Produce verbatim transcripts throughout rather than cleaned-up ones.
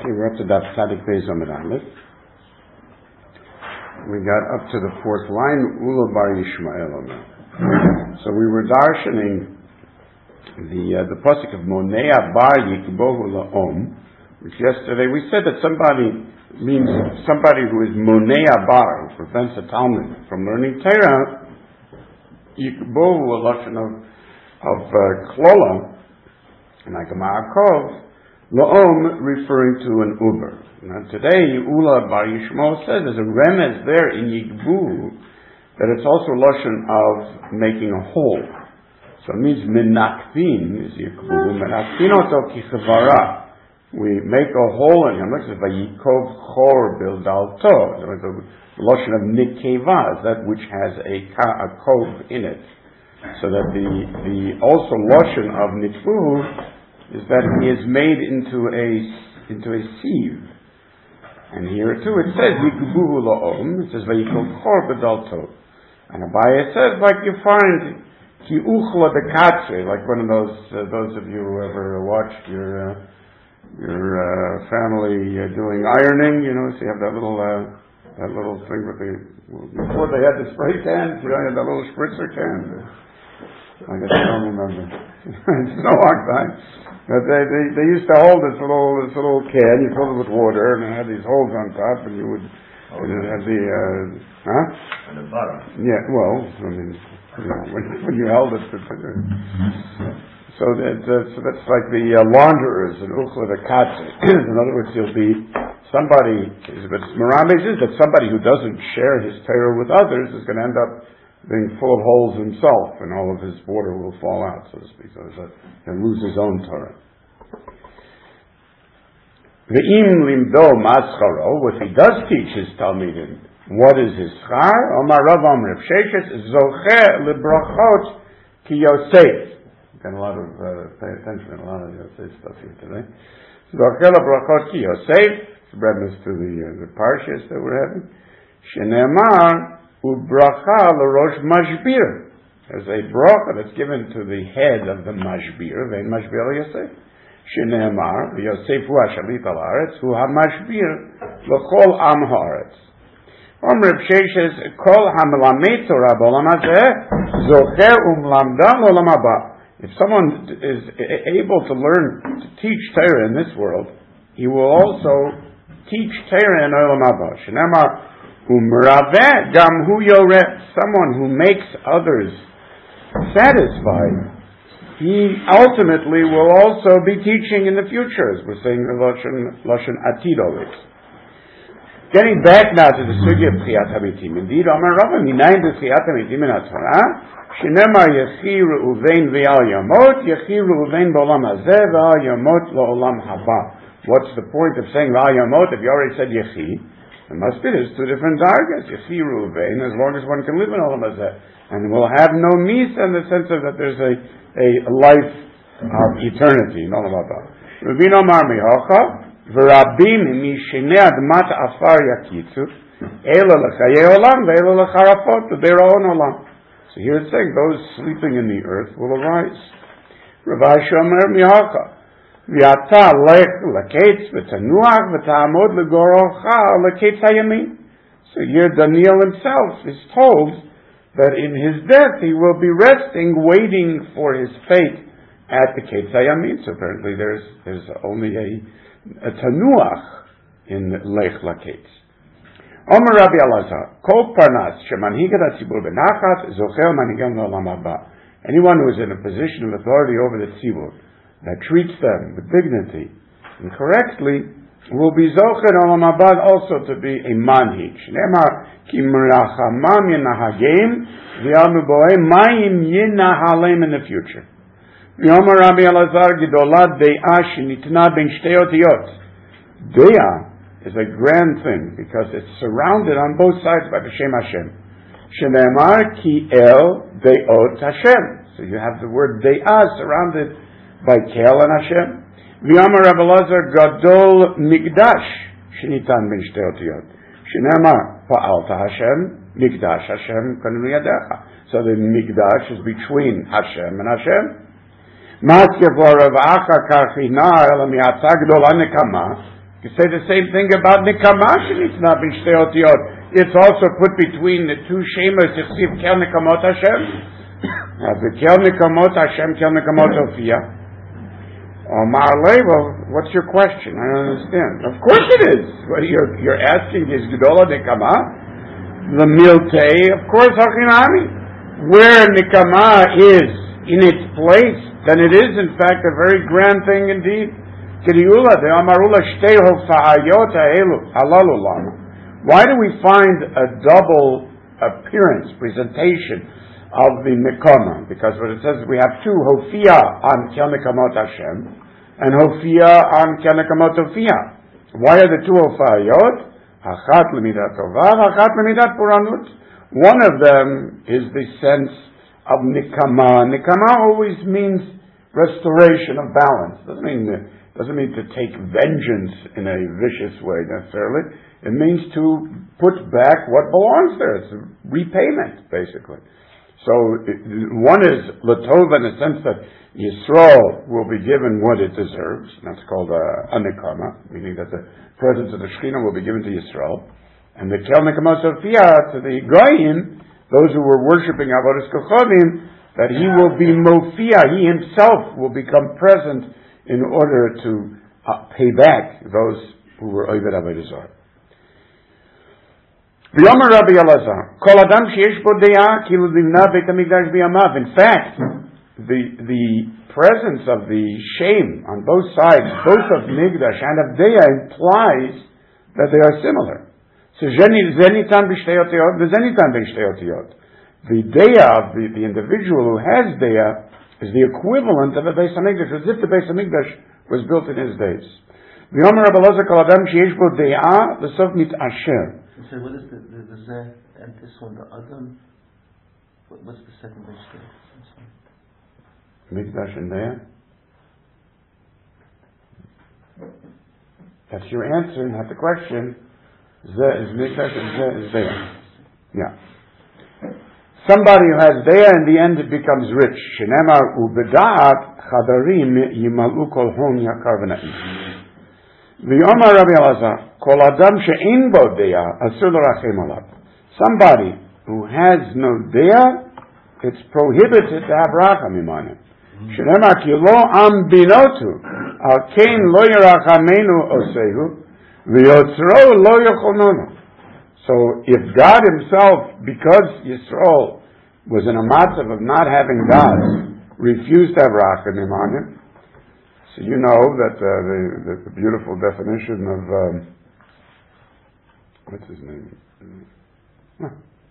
Okay, we're up to Daf Tzadik Beis Amud Aleph. We got up to the fourth line, Ula Bar Yishmael Omer. So we were darshaning the uh, the pasuk of Monea Bar Yikbohu La'om, which yesterday we said that somebody means somebody who is Monea Bar, who prevents a Talmud from learning Torah. Yikbohu, a lashon of of uh, Klola, like a Ma'akov. La'om referring to an Uber. Now today, Ula Bar Yishmael says there's a remez there in Yigbu that it's also lashon of making a hole. So it means menakvin is Yigbu. Menakvin oto kichavara. We make a hole in him. It says vayikov chor bildalto. It's a lashon of nikeva, that which has a a cove in it. So that the the also lashon of nitfu is that he is made into a into a sieve. And here too it says Yikubuhu La'om, it says Vayikol Chor B'dalto. And Abaye says, like you find Ki Uchla Bekatse, like one of those uh, those of you who ever watched your uh, your uh, family uh, doing ironing, you know, so you have that little uh, that little thing with the before they had the spray cans, you know, you had that little spritzer can. I guess I don't remember. It's been a long time. But they, they they used to hold this little this little can, you filled it with water, and it had these holes on top, and you would oh, and it had the uh, huh? And the bottom. Yeah, well, I mean, you know, when, when you held it, so that uh, so that's like the uh, launderers and uchla the katze. In other words, you'll be somebody, but Marames is that somebody who doesn't share his Torah with others is going to end up being full of holes himself, and all of his water will fall out, so to speak. So he'll lose his own Torah. Ve'im limdo mascharo, if he does teach his Talmidim, what is his schar? Omar Rav Amr Sheshes zocher lebrachot ki Yosef. Got a lot of uh, pay attention, a lot of Yosef stuff here today. Zocher lebrachot ki Yosef. It's reference to the uh, the parshas that we're having. Shenemar ubracha l'rosh mashbir. There's a bracha that's given to the head of the mashbir, vein mashbir Yosef. Shene'emar, Yosef hu hashalit al haaretz, hu ha-mashbir l'chol am haaretz. Om Reb Sheshes, kol ha-melamed Torah b'olam hazeh, zocher u'mlamda l'olam haba. If someone is able to learn, to teach Torah in this world, he will also teach Torah in olam haba. Shene'emar, Umraveh gam hu yoreh, someone who makes others satisfied, he ultimately will also be teaching in the future, as we're saying the Lashon, Lashon Atidovitz. Getting back now to the sugya of Tchiyat HaMetim. Indeed, Amar Rava, minayin b'Tchiyat HaMetim in HaTorah, shenemar yechi Reuven ve'al yamot, yechi Reuven b'olam hazeh ve'al yamot lo'olam haba. What's the point of saying ve'al yamot if you already said yechi? It must be there's two different dargas. Yechi Reuven, as long as one can live in olam hazeh, and will have no mis in the sense of that there's a a life of eternity. No matter. Rabbeinu Amar Mihocha v'Rabim mishnei admat afar yakitzu ela l'chayei olam ve'ela l'charafot v'beiraon olam. So here it's saying those sleeping in the earth will arise. Rav Ashi Amar Mihocha v'ata lech l'keitz v'tanuach v'ta'amod l'gorocha l'keitz hayamin. So here Daniel himself is told that in his death he will be resting, waiting for his fate at the Keitz Hayamin. So apparently there's there's only a, a tanuach in Lech Lakeitz. Omer Rabbi Elazar, Kol Parnas shemanhigat hatzibur benachat zocher manhigam le'olam haba. Anyone who is in a position of authority over the tzibur that treats them with dignity and correctly will be zocher olam haba also to be a manhig. Shneimar ki merachamam yenahagim v'yalmu bohem mayim yenahalem in the future. V'yomer Rabbi Elazar gedolat de'ah shenitna ben shtei otiyot. De'ah is a grand thing because it's surrounded on both sides by the Shem Hashem. Shneimar ki el de'ot Hashem. So you have the word de'ah surrounded by Kel and Hashem. V'yomer Rabbi Elazar gadol migdash shenitan ben shtei otiyot. Shneimar pa'alta Hashem, migdash Hashem kanu yadecha. So the migdash is between Hashem and Hashem. Matkev Rav Acha karchina el mi'atzah gedola nekama You say the same thing about Nikama Shenitna B'Shtei Otiyot. It's also put between the two Shemos, Yichsiv Kel Nikamot Hashem. The Kel Nikamot Hashem, Kel Nikamot Ofiya. Omar Levo, what's your question? I don't understand. Of course it is. What you're, you're asking is Gedola Nikama, the Miltei, of course Hachinami. Where Nikama is in its place, then it is in fact a very grand thing indeed. Why do we find a double appearance, presentation of the Nikama? Because what it says, we have two, Hofia on Kel Nikamot Hashem, and Hofia on Kel Nikamot Hofia. Why are the two Hofayot? Hachat Lemidat Tova, Hachat Lemidat Puranut. One of them is the sense of Nikama. Nikama always means restoration of balance. Doesn't mean doesn't mean to take vengeance in a vicious way necessarily. It means to put back what belongs there. It's a repayment, basically. So it, one is Latova in the sense that Yisrael will be given what it deserves. And that's called a, a Nikama, meaning that the presence of the Shekhinah will be given to Yisrael. And the Kel Nikama Sophia, to the Goyim, those who were worshipping Avodas Kochavim, that he will be Mofia, he himself will become present in order to uh, pay back those who were Oved Avodah Zarah. V'yomer Rabbi Elazar, Kol Adam sheyesh bo de'ah kilu livna Beit HaMikdash b'yamav. In fact, the the presence of the shame on both sides, both of Migdash and of Deah, implies that they are similar. So zenitan b'shtei otiyot, v'zenitan b'shtei otiyot. The Deah of the, the individual who has Deah is the equivalent of a Beis HaMikdash, as if the Beis HaMikdash was built in his days. V'yomer Rabbi Elazar, Kol Adam sheyesh bo de'ah l'sof mit'asher. So what is the the, the Zeh and this one, the Adam? What, what's the second Beis HaMikdash? Mikdash and Deah? That's your answer, not the question. Zeh is Mikdash and Zeh is Deah. Yeah. Somebody who has Deah, in the end it becomes rich. Shenemar ubedaat chadarim yimalu kol hon yakar v'na'im. V'yomar Rabbi Elazar, kol adam she'in bo Deah asur l'rachem alav. Somebody who has no Deah, it's prohibited to have racham imanim. Shenemar ki lo am binotu al kein lo yerachamenu osehu v'yotzro lo yochononu. So if God himself, because Yisrael was in a matzav of not having God, refused to have racham imanim, so you know that uh, the, the, the beautiful definition of um, what's his name? Huh.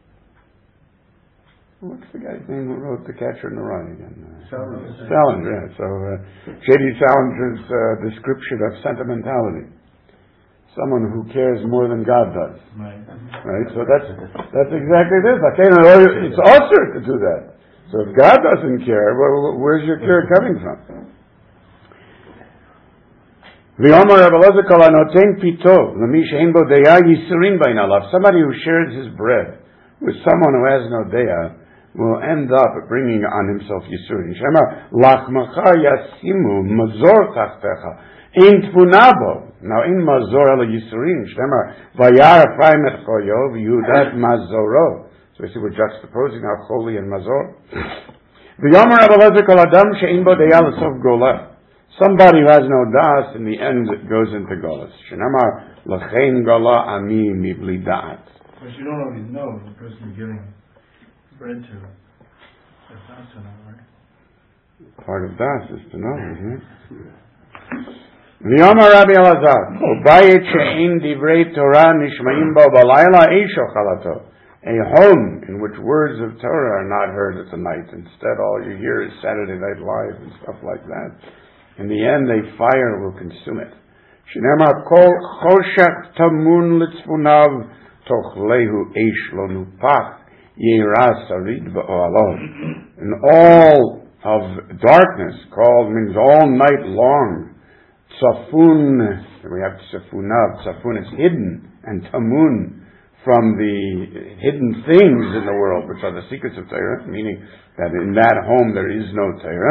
What's the guy's name who wrote The Catcher in the Rye again? Uh, Salinger. Salinger. Yeah. So uh, J D Salinger's uh, description of sentimentality: someone who cares more than God does. Right. Right. So that's that's exactly this. Okay, it's also to do that. So if God doesn't care, well, where's your care coming from? Somebody who shares his bread with someone who has no Deah will end up bringing on himself Yisurin. Now in Mazor ala Yisurin, so we see we're juxtaposing our Choli and Mazor. Somebody who has no das, in the end it goes into Golas. Shenamar lachein gola ami mibli da'at. But you don't always know the person you're giving bread to. That's not to know, right? Part of das is to know, isn't it? V'yomar Rabbi Elazar, Bayit she'in divrei Torah nishma'im bo balayla eisho chalato. A home in which words of Torah are not heard at the night. Instead, all you hear is Saturday Night Live and stuff like that. In the end, a fire will consume it. Shenemar kol choshech tamun litzvunav tochlehu eish lo nupach yeira sarid ba'oalon. And all of darkness, called means all night long. Tzafun, we have tzafunav. Tzafun is hidden, and tamun from the hidden things in the world, which are the secrets of Torah, meaning that in that home there is no Torah.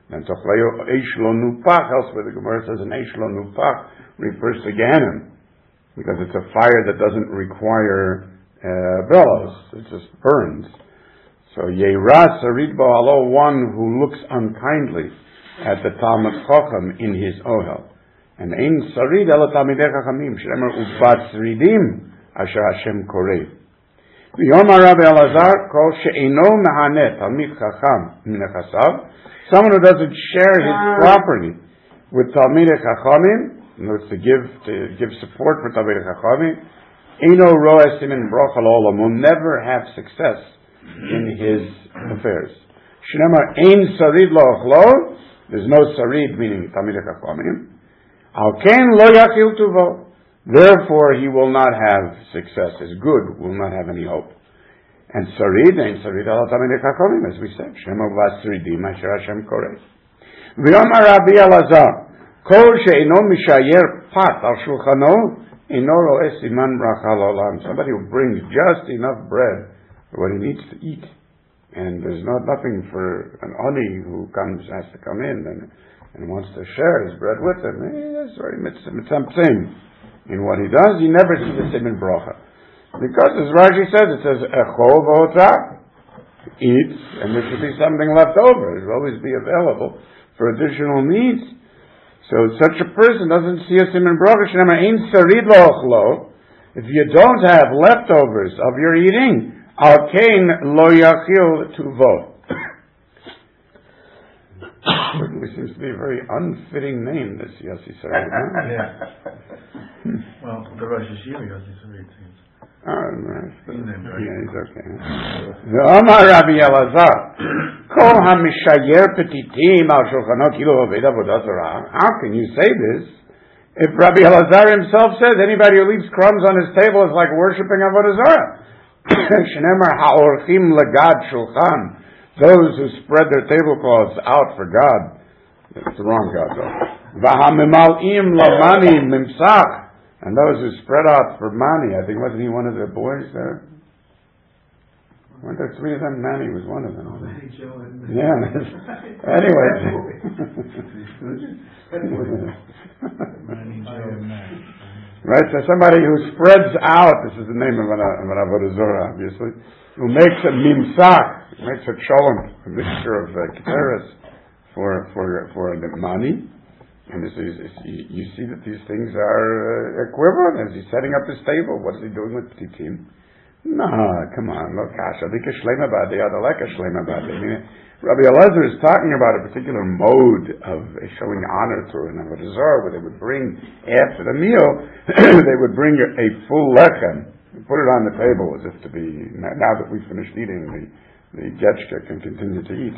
And Tochleo Eish Lo Nupach, elsewhere the Gemara says an Eish Lo Nupach refers to Gehenna, because it's a fire that doesn't require uh, bellows, it just burns. So Yeira Sarid Ba'alo, one who looks unkindly at the Talmud Chacham in his ohel. And Ein Sarid Ela Talmidei Chachamim, Shemar Ubat Sridim, Asher Hashem Korei. V'yomar Rabbi Elazar, Kol She'eino Mehanet Talmid Chacham Minechasav, someone who doesn't share his property with Talmidei Chachamim, in order to give to give support for Talmidei Chachamim, Eino Roeh Simin Brocha L'Olam, will never have success in his affairs. Shnemar Ein Sarid Lo Ochlo, there's no Sarid, meaning Talmidei Chachamim. Al Ken Lo Yachil Tuvo, therefore he will not have success, his good will not have any hope. And Sarid, Ein Sarid Ala Talmidei Chachamim, as we said, Shnemar Vasridim Asher Hashem Korei. V'yomar Rabbi Elazar, Kol She'eino Mishayer Pat Al Shulchano, Eino Roeh Siman Bracha L'Olam, somebody who brings just enough bread for what he needs to eat, and there's not nothing for an ani who comes has to come in and and wants to share his bread with him. Eh, that's very mitzvah in what he does. He never sees a siman bracha, because as Rashi says, it says echol v'otzah, eats, and there should be something left over. It will always be available for additional needs. So such a person doesn't see a siman bracha. Shnema ein sarid lo ochlo. If you don't have leftovers of your eating, al kein lo yachil tuvo. Certainly seems to be a very unfitting name, this Yossi Sarid. Yeah. Well, the Rosh Hashiva Yossi Sarid seems. Oh, right. He's named right. Yeah, he's okay. The Omar Rabbi Elazar, Kol HaMishayer Petitim Al Shulchano Kilo Aved Avodah Zarah. How can you say this if Rabbi Elazar himself says anybody who leaves crumbs on his table is like worshipping Avodah Zarah? Shneimar Ha'orchim Legad Shulchan, those who spread their tablecloths out for God. It's the wrong God though. V'hamimal'im lamani mimsach, and those who spread out for Mani. I think, wasn't he one of the boys there? Weren't there three of them? Manny was one of them. Yeah. Anyway. Right, so somebody who spreads out, this is the name of an, of an Avodah Zarah, obviously, who makes a mimsach, makes a cholent, a mixture of uh, keteris for for for the money, and this is, you, you see that these things are uh, equivalent. As he's setting up his table, what is he doing with petitim? No, come on, look, kasha, dika shlema badi, adaleka shlema badi. I mean, Rabbi Elazar is talking about a particular mode of uh, showing honor to an Avodah Zarah, where they would bring after the meal, they would bring a full lechem, put it on the table as if to be, now that we've finished eating, the, the getchka can continue to eat.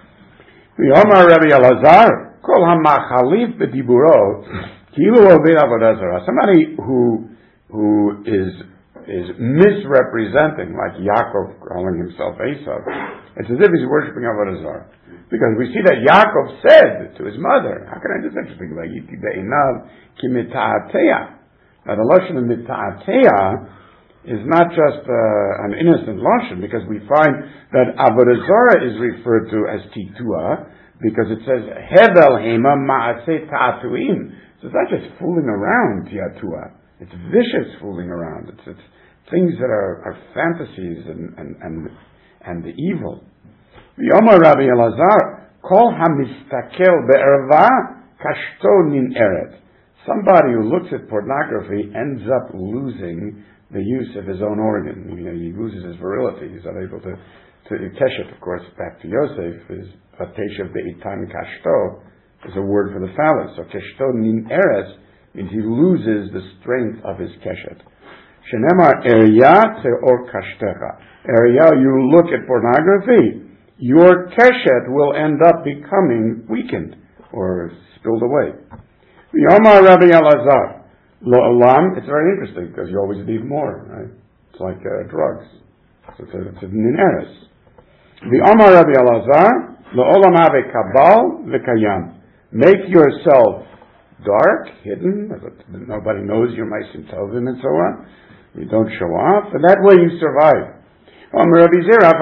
The Omar Rabbi Elazar, Kol HaMachalif B'diburo, Kilu Oved Avodah Zarah, somebody who, who is, is misrepresenting, like Yaakov calling himself Esav, it's as if he's worshipping Avodah Zarah. Because we see that Yaakov said to his mother, how can I do such a thing? Like, Yiti Be'inav Ki Mita'ateya. Now the Lashon of Mita'ateya is not just uh, an innocent lashon, because we find that Avodah Zarah is referred to as titua, because it says Hevel Hema Ma'aseh Ta'atuim. So it's not just fooling around, tiatua. It's vicious fooling around. It's, it's things that are, are fantasies and and and, and the evil. V'yomar Rabbi Elazar, Kol hamistakel be'erva kashto nin eret. Somebody who looks at pornography ends up losing the use of his own organ. You know, he loses his virility. He's unable to, to keshet, of course, back to Yosef, is vateshav be'itan kashto, is a word for the phallus. So kashto nin eretz means he loses the strength of his keshet. Shenemar erya te'or kashtecha. Erya, you look at pornography, your keshet will end up becoming weakened or spilled away. Yomar Rabbi Elazar, Lo Olam, it's very interesting because you always need more, right? It's like uh, drugs. So it's a, it's a nineres. The Omar Rabbi Elazar, Lo Olam Ave Kabal V'Kayam. Make yourself dark, hidden, nobody knows your Meisim Tovim and so on. You don't show off, and that way you survive. Rabbi Zera,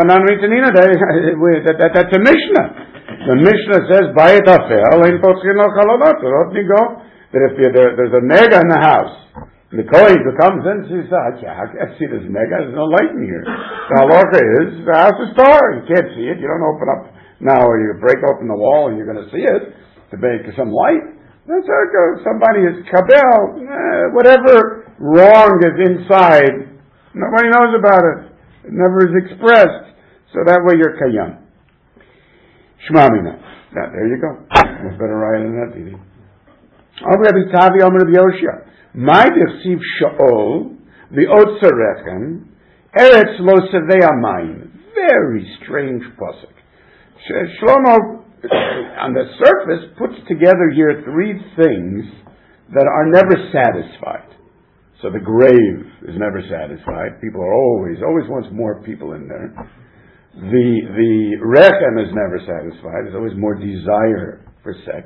that, that, that's a Mishnah. The Mishnah says, Bayit Afel, Ein Potzin Lo Chalonot, that if there, there's a nega in the house, the Kohen who comes in says, I can't see this nega, there's no light in here. The halacha is, the house is dark, you can't see it, you don't open up now, or you break open the wall and you're going to see it, to make some light. That's how it goes. Somebody is kabel, eh, whatever wrong is inside, nobody knows about it. It never is expressed. So that way you're kayam. Shmamina. Now, there you go. Much better write than that, Didi. Amr Rabbi Tavi, Amr Rabbi Yoshia. My dirsiv Shaol, the Otzarechem, Eretz lo sevei amayim. Very strange pasuk. Shlomo, on the surface, puts together here three things that are never satisfied. So the grave is never satisfied. People are always, always wants more people in there. The the rechem is never satisfied. There's always more desire for sex.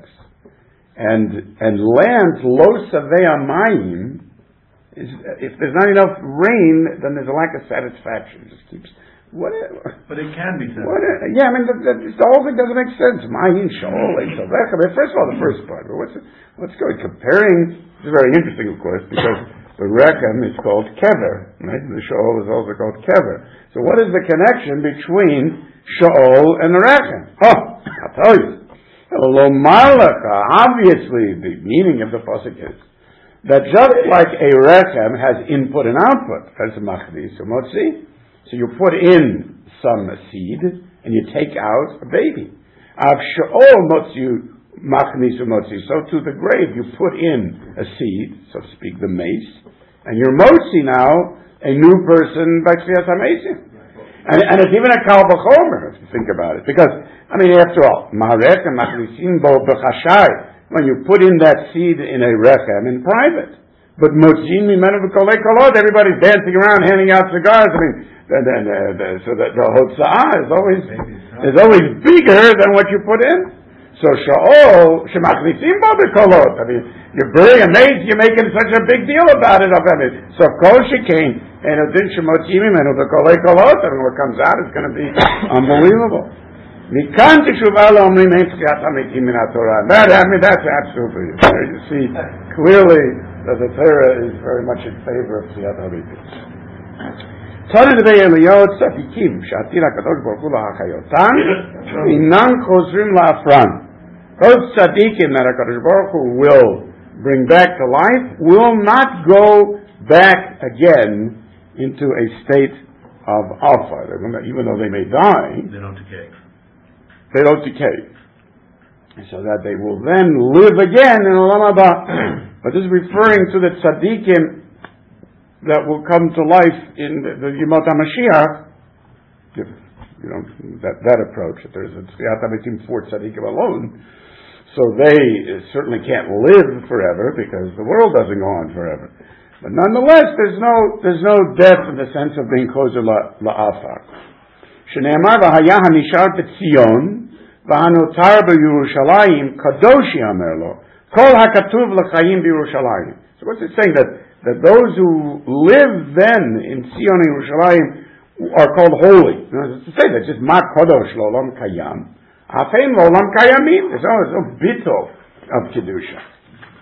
And and land lo savei amayim is, if there's not enough rain, then there's a lack of satisfaction. It just keeps whatever. But it can be said. Yeah, I mean the, the, the whole thing doesn't make sense. Mayin shol rechem. First of all, the first part. But what's what's going comparing? This is very interesting, of course, because the rechem is called kever, right? The shol is also called kever. So what is the connection between shol and the rechem? Oh, I'll tell you. Lo malaka. Obviously, the meaning of the pasuk is that just like a rechem has input and output, as a machlis or motzi, so you put in some seed and you take out a baby. Av shol motzi machnis or motzi. So to the grave you put in a seed, so to speak, the mace, and you're motzi now a new person by tzviyas hamesim. And, and it's even a kal v'chomer, if you think about it. Because, I mean, after all, ma'arechem machlisin bo b'chashai, when you put in that seed in a rechem in private. But motzin mimenu v'kolei kolot, everybody's dancing around handing out cigars. I mean, the, the, the, the, so that the hotzah is always, is always bigger than what you put in. So sha'ol, shemachlisin bo b'kolot. I mean, you're burying a mace, you're making such a big deal about it. I mean, so kol shekain, and what comes out is going to be unbelievable. That, I mean, that's absolutely clear. You see clearly that the Torah is very much in favor of Tziyat HaMitim. Those tzaddikim that HaKadosh Baruch Hu will bring back to life will not go back again into a state of alpha. Even though they may die, they don't decay. They don't decay. So that they will then live again in Olam Haba. But this is referring to the tzaddikim that will come to life in the, the Yemot HaMashiach. You know, that, that approach, that there's a Tzviyat HaMitim for tzaddikim alone. So they certainly can't live forever because the world doesn't go on forever. But nonetheless, there's no there's no death in the sense of being kozer la'afar. Shneimar v'haya hanishar b'tzion v'hanotar b'Yerushalayim kadoshi amer lo kol hakatuv l'chayim b'Yerushalayim. So what's it saying? That that those who live then in Tzion and Yerushalayim are called holy. You know, it's to say that just ma kadosh l'olam kayam afein l'olam kayamim. There's no, there's no bittul of kedusha.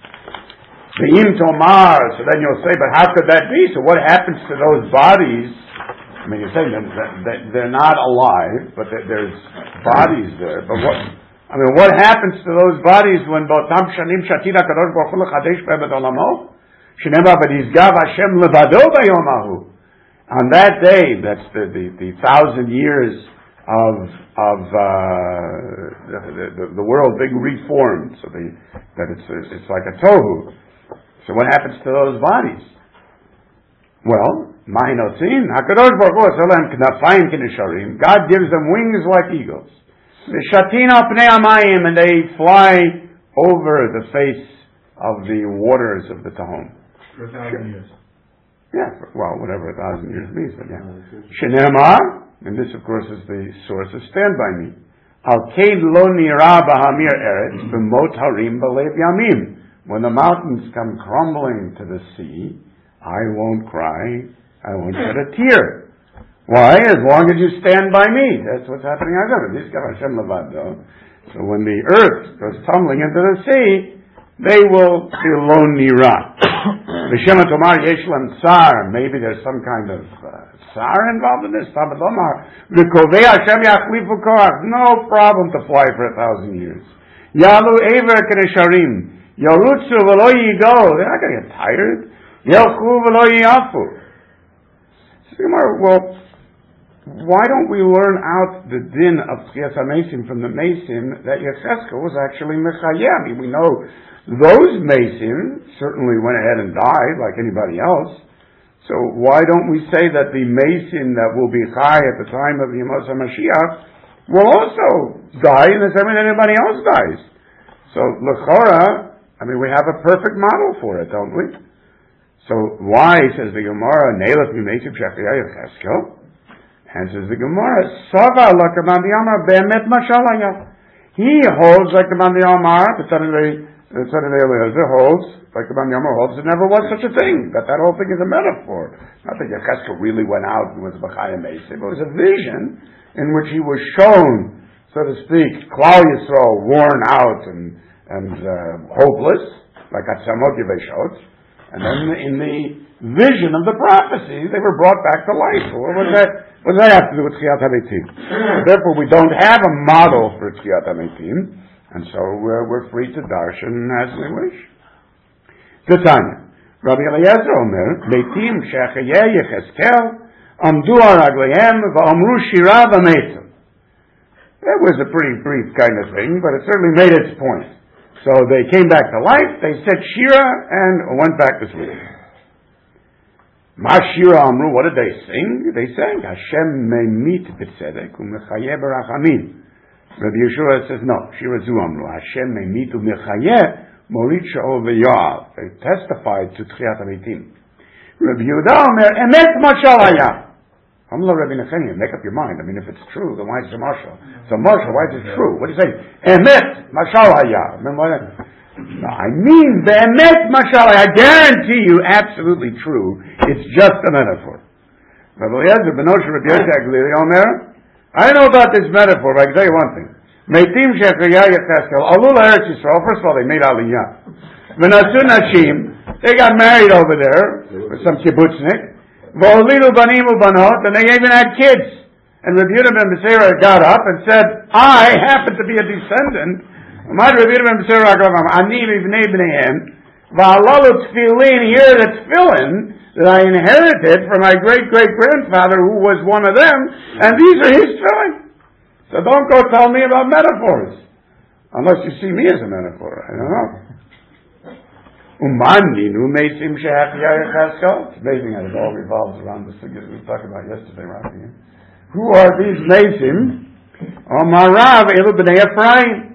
Ve'im tomar, so then you'll say, but how could that be? So what happens to those bodies? I mean, you're saying that they're not alive, but there's bodies there. But what, I mean, what happens to those bodies when Botam Shanim Shatina Kadosh Baruch Hu L'Chadesh Be'emet Olamo? Shenema V'Nizgav Hashem Levado B'Yomahu. On that day, that's the, the, the thousand years of of uh, the, the, the world being reformed, so the, that it's it's like a tohu. So what happens to those bodies? Well, Ma'inotzin, HaKadosh Baruch Hu Asalem Knafayim Kinisharim. God gives them wings like eagles. V'shatina pnei amayim, and they fly over the face of the waters of the Tahom. For a thousand years. Yeah, well, whatever a thousand years means, but yeah. Shenemar, and this of course is the source of Stand By Me. Al keid lo nira b'hamir eretz b'mot harim b'lev yamim. When the mountains come crumbling to the sea, I won't cry, I won't shed a tear. Why? As long as you stand by me. That's what's happening. So when the earth goes tumbling into the sea, they will feel lonely rot. Maybe there's some kind of uh, tsar involved in this. No problem to fly for a thousand years. Yalu Ever Kedesharim. Yorutsu v'lo yigo. They're not going to get tired. Yelchu v'lo yafu. Well, why don't we learn out the din of Tchias HaMesim from the Mesim that Yechezkel was actually Mechayeh? I mean, we know those Mesim certainly went ahead and died like anybody else. So why don't we say that the Mesim that will be Chai at the time of Yemos HaMashiach will also die in the same way that anybody else dies? So L'chora, I mean, we have a perfect model for it, don't we? So why, says the Gemara, Neilach Mimesim Shechayah Yechezkel? And says the Gemara, Sava Lakaman the Amar Be'emet Mashalaya. He holds like the Man the Amar, the son of Eliezer holds, like the Man the Amar holds, there never was such a thing, that that whole thing is a metaphor. Not that Yechezkel really went out and was B'chaya Mesim, it was a vision in which he was shown, so to speak, Klal Yisrael worn out and, and uh, hopeless, like Atzamot Yeveshot, and then in the vision of the prophecy, they were brought back to life. What was that? What does that have to do with Tchiyat HaMetim? Therefore, we don't have a model for Tchiyat HaMetim, and so we're, we're free to darshan as we wish. Tanya, Rabbi Eliezer Omer, Metim Shechayeh Yechezkel, Amdu Araglehem V'Amru Shira V'Metim. That was a pretty brief kind of thing, but it certainly made its point. So they came back to life, they said Shira, and went back to sleep. Mashira Amru, what did they sing? They sang Hashem Meimit B'Tzedek U'Mechayeh B'Rachamim. Rabbi Yeshua says no. Shira Zu Amru Hashem Meimit U'Mechayeh Morit Sha'ol V'Yoav. They testified to Tchiyat HaMetim. Rabbi Yehuda Omer Emet Mashal Haya. Amla Rabbi Nechemia, make up your mind. I mean, if it's true, then why is it a marshal? So marshal, why is it true? What do you say? Emet Mashal Haya. Remember what? No, I mean, Be'emet Mashal, I guarantee you, absolutely true. It's just a metaphor. Rabbi Eliezer ben Osher Rabbi Yosef Aglili Omer, I know about this metaphor, but I can tell you one thing. Meitim Shechayah Yechezkel, Alul Eretz Yisrael, first of all, they made Aliyah. V'nasu Nashim, they got married over there, with some kibbutznik. V'olilu Banim U'Banot, and they even had kids. And Rabbi Yehuda ben Beseira got up and said, I happen to be a descendant Here the tefillin that I inherited from my great-great-grandfather who was one of them, and these are his tefillin. So don't go tell me about metaphors. Unless you see me as a metaphor. I don't know. It's amazing how it all revolves around the figures we were talking about yesterday, Rafi. Who are these Mesim? Omarav Elu B'nai Ephraim.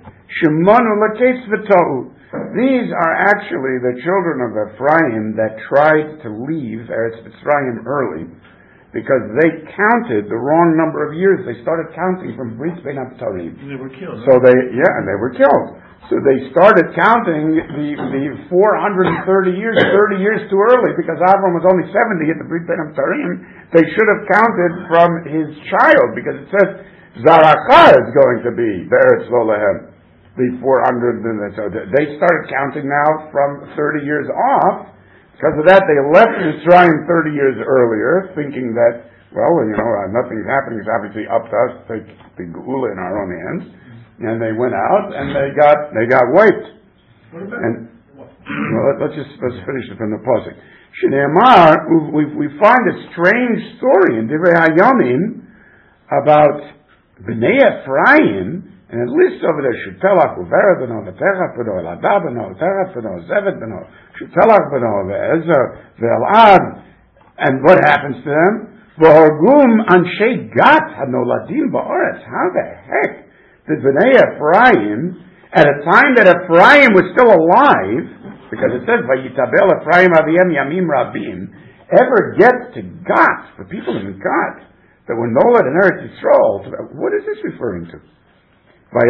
These are actually the children of Ephraim that tried to leave Eretz Mitzrayim early because they counted the wrong number of years. They started counting from Brit Ben Abtarim. They were killed. So they, yeah, and they were killed. So they started counting the, the four hundred thirty years, thirty years too early because Avram was only seventy at the Brit Ben Abtarim. They should have counted from his child because it says Zarachah is going to be Be'eretz Lo Lehem. The four hundred, so they started counting now from thirty years off. Because of that, they left Mitzrayim thirty years earlier, thinking that, well, you know, nothing's happening. It's obviously up to us to take the Geula in our own hands. And they went out and they got they got wiped. And well, let's just let's finish it from the pasuk. Shneimar, we we find a strange story in Divrei Hayamim about Bnei Ephraim. And it lists over there, Shutelach, Uvera beno, V'terach beno, Elada beno, Terach beno, Zevet beno, Shutelach beno, Ve'ezer, Ve'elad. And what happens to them? V'horgum anshe gat hanoladim ba'oretz. How the heck did Bnei Ephraim, at a time that Ephraim was still alive, because it says, Vayitabel Ephraim aviem yamim rabim, ever get to Gat, the people in Gat, that were Nolad and Eretz Yisrael? What is this referring to? They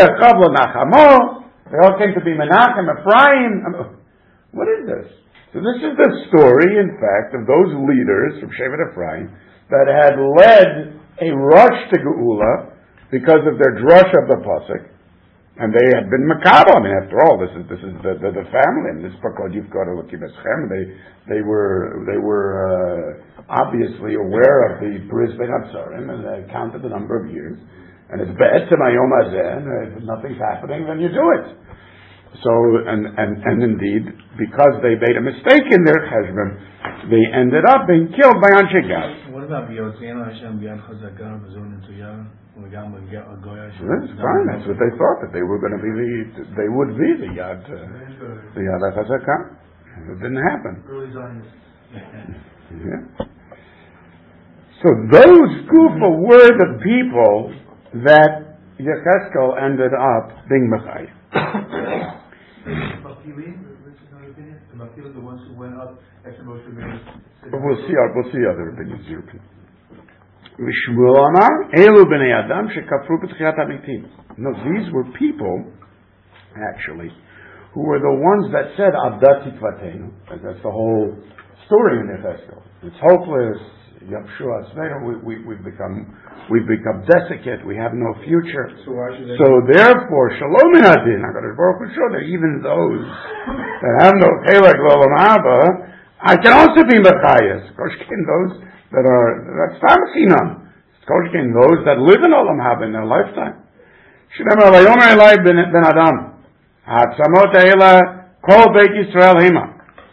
all came to be Menachem, Ephraim. What is this? So this is the story, in fact, of those leaders from Shevet Ephraim that had led a rush to Geula because of their drush of the pasuk, and they had been makabel. I mean, after all, this is this is the the, the family. And this book called Yifkar Elokim Eschem. They they were they were uh, obviously aware of the Bris Ben Absarim, and they counted the number of years. And it's bet to Mayom Hazeh. If nothing's happening, then you do it. So and and and indeed, because they made a mistake in their cheshbon, they ended up being killed by Anshe Gad. What about B'Yotzienu Hashem B'Yad Chazaka B'Zon Netuyah? That's fine. That's what they thought, that they were going to be the, they would be the Yad, uh, the Yad HaChazaka. It didn't happen. Early Zionists. Yeah. So those Kufa were the people that Yechezkel ended up being Machai. The ones who went up after Moshe We'll see. We'll see other opinions. V'Shmuel Amar, Elu b'nei Adam shekafru b'tchiyat hamitim. No, these were people, actually, who were the ones that said Avdat Tikvatenu. That's the whole story in Yechezkel. It's hopeless. Yabshu Asmeinu. We, we, we've become we've become desiccate. We have no future. So why should they? So therefore, Shalom Adin. HaKadosh Baruch Hu showed that even those that have no Chelek L'Olam Haba, I can also be Mechayes. Koshkin, those that are, that's Tamachinam. Koshkin, those that live in Olam Haba in their lifetime. Shemar Vayomer Elai ben Adam. Ha'atzamot Eila Kol Beit Yisrael Hima.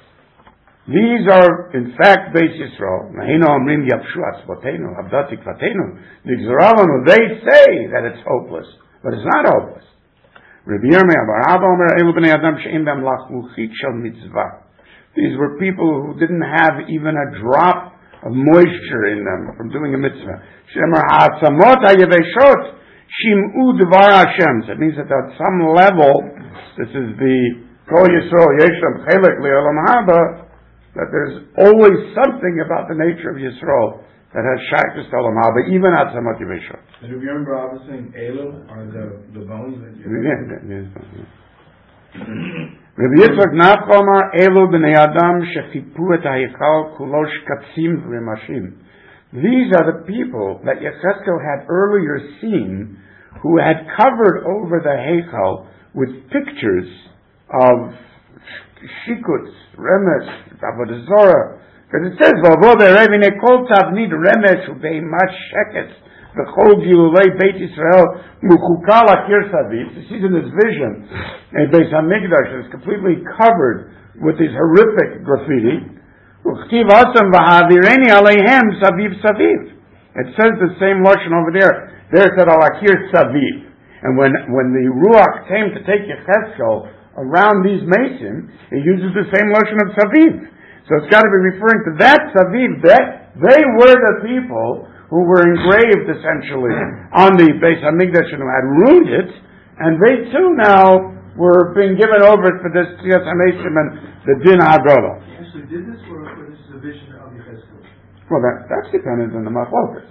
These are, in fact, Beit Yisrael. Nahino Amrim Yapshu Atzvotenu, Avdat Tikvatenu. They say that it's hopeless, but it's not hopeless. Rabbi Yirmiyah bar Abba Omer Elu b'nei Adam she'im b'hem lachluchit shel mitzvah. These were people who didn't have even a drop of moisture in them from doing a mitzvah. Shemar ha'atzamot ha'yeveshot shim'u dvar Hashem. So it means that at some level, this is the Kol Yisrael Yeshem Chelek L'Olam Haba, that there's always something about the nature of Yisrael that has shaktas to Olam Haba, even at Atzamot Yeveshot. Do you remember I was saying Elu are the, the bones that you... Yeah, yeah, yeah. Rabbi Yitzchak Nachomar Elu b'nei Adam shechipu et ha'hichal kulo shkatzim v'mashim. These are the people that Yechezkel had earlier seen, who had covered over the heichal with pictures of shikuts, remesh, avodah zorah. Because it says, "V'avo be'revine kol tavnid remesh u'beimat sheketz v'chol gilulei Beit Yisrael muchukal akir saviv." He sees in his vision a Beis Hamikdash that is completely covered with these horrific graffiti. Uchtiv asam v'havireni aleihem saviv saviv. It says the same lashon over there. There it said al akir saviv. And when when the ruach came to take Yechezkel around these mason, it uses the same lashon of saviv. So it's got to be referring to that saviv. That they were the people who were engraved essentially on the Beis Hamikdash and who had ruined it, and they too now were being given over for this Tzias HaMesim and the Din HaGolah. He actually did this, or, or this is a vision of Yechezkel? Well, that, that's dependent on the Machlokas.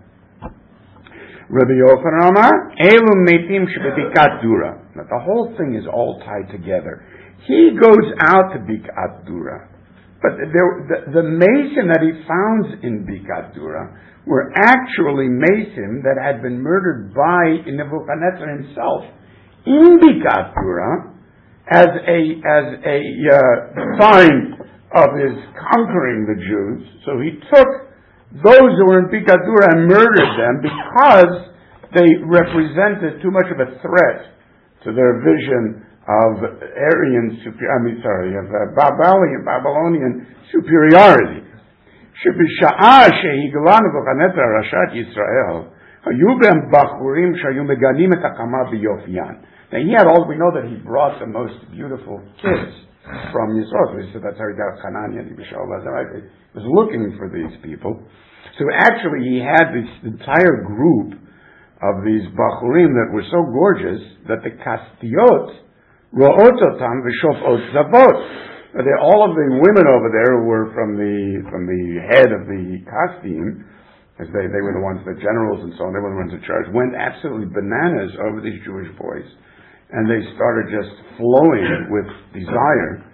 Rabbi Yochanan Amar, Elu Meitim Shebebikat Dura. Now the whole thing is all tied together. He goes out to Bikat Dura, but there, the, the mason that he found in Bikat Dura were actually mason that had been murdered by Nebuchadnezzar himself in Bikat Dura as a as a uh, sign of his conquering the Jews. So he took those who were in Bikat Dura and murdered them because they represented too much of a threat to their vision of Aryan superiority. I mean, sorry, of uh, Babylonian, Babylonian superiority. שבשעה שהגלה נבוכדנצר רשעת ישראל, היו בהם בחורים שהיו מגנים את הקמה ביופיים. Now he had all, we know that he brought the most beautiful kids from Yisrael. So that's how he got Hananiah and Mishael. He was looking for these people. So actually he had this entire group of these bachurim that were so gorgeous that the kastiot ro'ototam v'shofot zavot. All of the women over there who were from the from the head of the kastim, as they, they were the ones, the generals and so on, they were the ones in charge, went absolutely bananas over these Jewish boys. And they started just flowing with desire.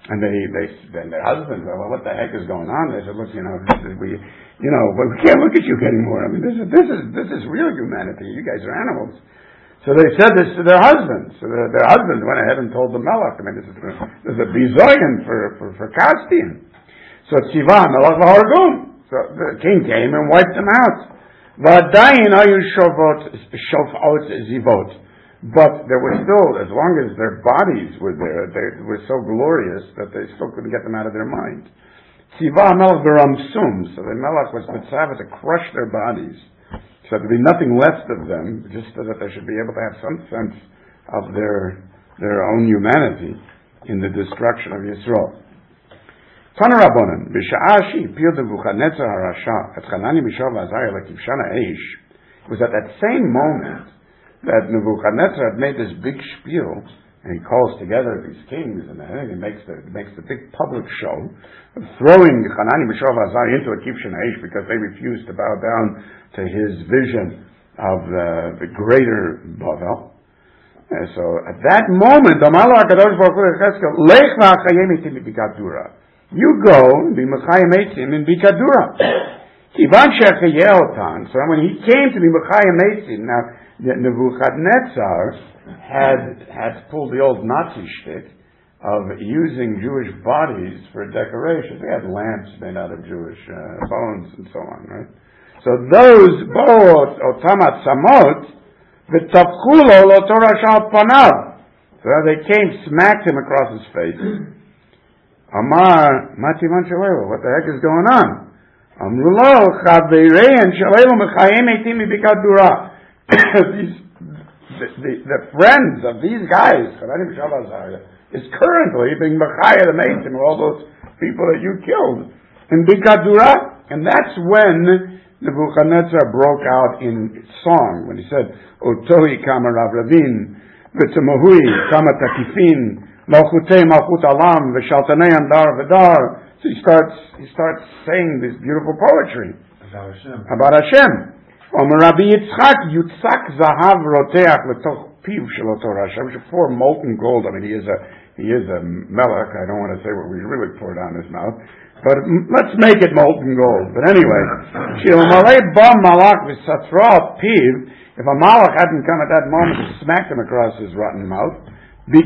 And they, they, then their husbands, well, what the heck is going on? They said, look, you know, we, you know, we can't look at you anymore. I mean, this is, this is, this is real humanity. You guys are animals. So they said this to their husbands. So their, their husbands went ahead and told the Melech. I mean, this is, this is a bizoyan for, for, for Castian. So Tziva, Melech v'hargum. So the king came and wiped them out. V'adayin ayu shovot, shofot zivot. But there were still, as long as their bodies were there, they were so glorious that they still couldn't get them out of their mind. Tziva Melech v'ramsum. So the Melech was mitzvah to crush their bodies. So there'd be nothing left of them, just so that they should be able to have some sense of their their own humanity in the destruction of Yisrael. Tana Rabbanan, b'sha'ah she'ipil Nebuchadnezzar harasha et Hanani Mishael v'Azariah lekivshan ha'esh. It was at that same moment that Nebuchadnezzar had made this big spiel, and he calls together these kings, and he makes the makes the big public show of throwing Hanani Mishael v'Azariah into a kivshan ha'esh because they refused to bow down to his vision of the, the greater Bavel. And so at that moment, you go and be Mechayim Eitzim in Bikadura. So when he came to be Mechayim Eitzim, now Nebuchadnezzar had had pulled the old Nazi shtick of using Jewish bodies for decoration. They had lamps made out of Jewish uh, bones and so on, right? So those boat otamat samot v'tafchulo lo Torah shal panav. So they came, smacked him across his face. Amar mativan shalelo. What the heck is going on? Amrulo chaverein shalelo mechayim eitim bikadura. These the, the, the friends of these guys, Hanani Mishael v'Azariah, is currently being mechayim the meitim, all those people that you killed in bikadura, and that's when Nebuchadnezzar broke out in song when he said, Otoi kama Rav Ravin, v'tzemohui kama takifin, malchutei malchut alam, v'shaltanei andar v'dar. So he starts, he starts saying this beautiful poetry About Hashem. about Hashem. Omer Rabbi Yitzchak, Yutzak zahav roteach l'toch piv shel Torah Hashem. Pour molten gold. I mean, he is a, he is a melech. I don't want to say what we really poured on his mouth. But let's make it molten gold. But anyway, if a malach hadn't come at that moment and smacked him across his rotten mouth, the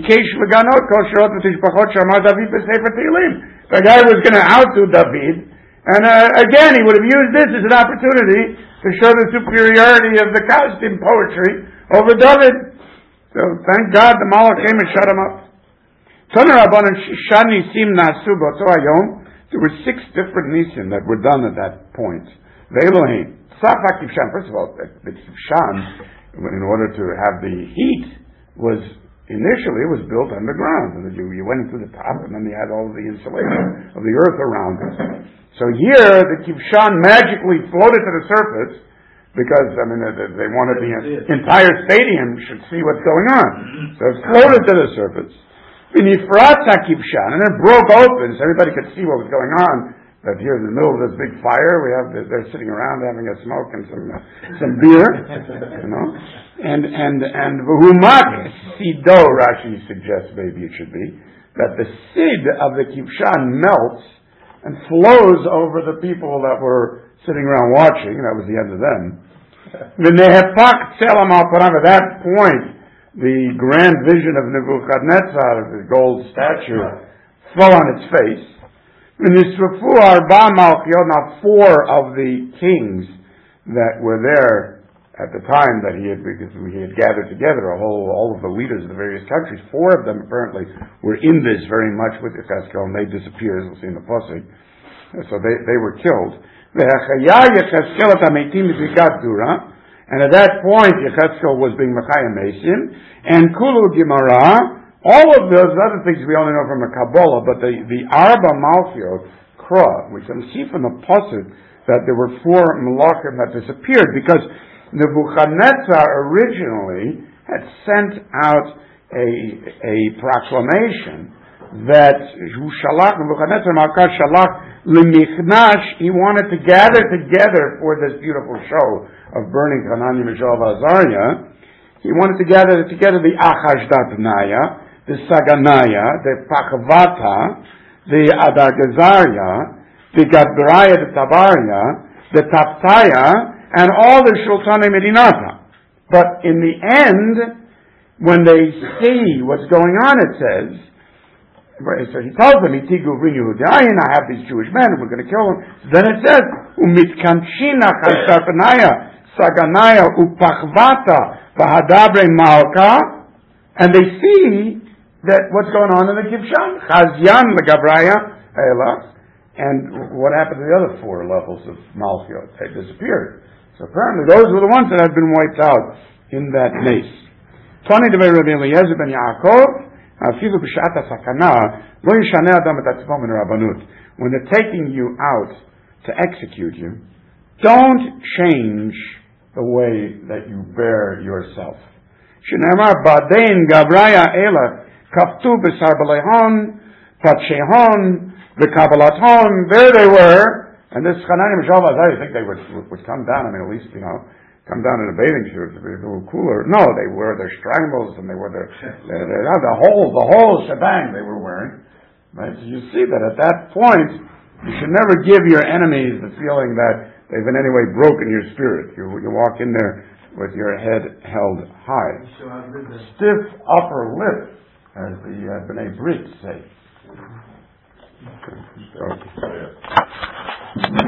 guy was going to outdo David, and uh, again he would have used this as an opportunity to show the superiority of the costume poetry over David. So thank God the malach came and shut him up. There were six different nisim that were done at that point. The Elohim, Safak Kivshan, first of all, the, the Kivshan, in order to have the heat, was initially it was built underground. And you, you went into the top, and then you had all of the insulation of the earth around it. So here, the Kivshan magically floated to the surface, because, I mean, they, they wanted the entire stadium should see what's going on. So it floated to the surface. And it broke open so everybody could see what was going on. That here in the middle of this big fire, we have they're sitting around having a smoke and some uh, some beer, you know. And and and v'humak sido, Rashi suggests maybe it should be that the sid of the kivshan melts and flows over the people that were sitting around watching. That was the end of them. Then they have pak tzelam al panav. At that point, the grand vision of Nebuchadnezzar, the gold statue, fell on its face. And this arba malchiot, now four of the kings that were there at the time that he had, because he had gathered together a whole, all of the leaders of the various countries, four of them apparently were in this very much with Yechezkel, and they disappeared, as we'll see in the Pasuk. So they, they were killed. And at that point, Yechezkel was being Mechayim Eisim, and Kulu Gemara, all of those other things we only know from the Kabbalah, but the, the Arba Malchiot, Kra, we can see from the Pasuk that there were four Malachim that disappeared, because Nebuchadnezzar originally had sent out a, a proclamation that Shalach, Nebuchadnezzar Malchah Shalach L'Michnash, he wanted to gather together for this beautiful show of burning Hanani Mishael v'Azariah. He wanted to gather together the Achashdat Naya, the Saganaya, the Pachvata, the Adargazaria, the Gabraya, the Tabaria, the Taptaya, and all the Shultane Medinata. But in the end, when they see what's going on, it says, so he tells them, Itigu Rinu Hudayin, I have these Jewish men, we're going to kill them. So then it says, Umitkanchina Chansarpanaya, Saganaya, Upachvata, Vahadabre Malka, and they see that what's going on in the Kivshan, Chazyan, the Gabraya, Elah, and what happened to the other four levels of Malchiot? They disappeared. So apparently those were the ones that had been wiped out in that mace. Tani Devei Rabbi Eliezer ben Yaakov, Afilu b'shat hasakana, lo yishaneh adam et atzmo min rabbanut. When they're taking you out to execute you, don't change the way that you bear yourself. Shneimar badein gabraya ela kaftu b'sar b'leihon, patshehon, v'kabalaton. There they were, and this Chanani Mishal Vazai, you think they would would come down? I mean, at least you know. Come down in a bathing suit to be a little cooler. No, they wore their strangles and they wore their, their, their the whole the whole shebang they were wearing. Right? So you see that at that point, you should never give your enemies the feeling that they've in any way broken your spirit. You you walk in there with your head held high. Stiff upper lip, as the uh, B'nai Brit say. Okay.